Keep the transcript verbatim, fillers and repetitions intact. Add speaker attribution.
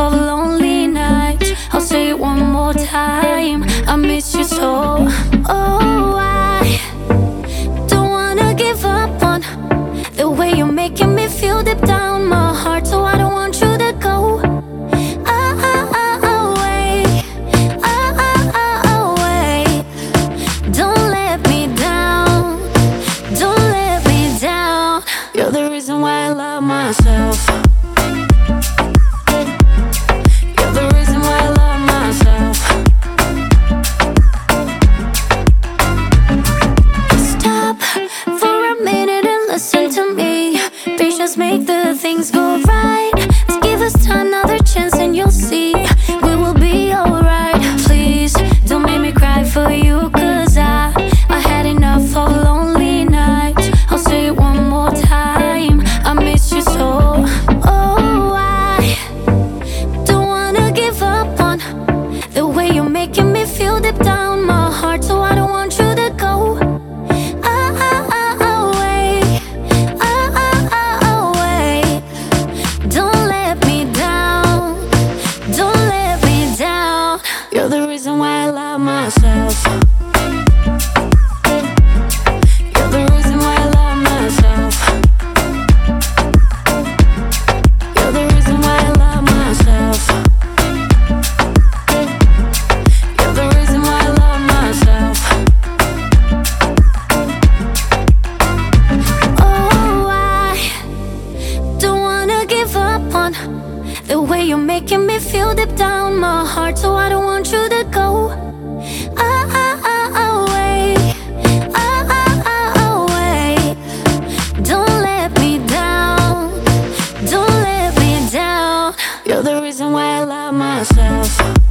Speaker 1: of lonely nights. I'll say it one more time, I miss you so. Oh, I don't wanna give up on the way you're making me feel deep down my heart. So I don't want you to go away, away. Don't let me down, don't let me down. You're the reason why I love myself. You're the reason why I love myself. Stop for a minute and listen to me. Patience make the things go right. Let's give us another chance and you'll see we will be alright. Please don't make me cry for you, cause I, I had enough of lonely nights. I'll say it one more time, I miss you so. Oh, I don't wanna give up on the way you're making me feel deep down my heart. So I don't want you to go away, away. Don't let me down, don't let me down. You're the reason why I love myself. You're the reason why I love myself. You're the reason why I love myself. You're the reason why I love myself. Oh, I don't wanna give up on the way you're making me feel deep down my heart. So I don't want you to go away, away. Don't let me down, don't let me down. You're the reason why I love myself.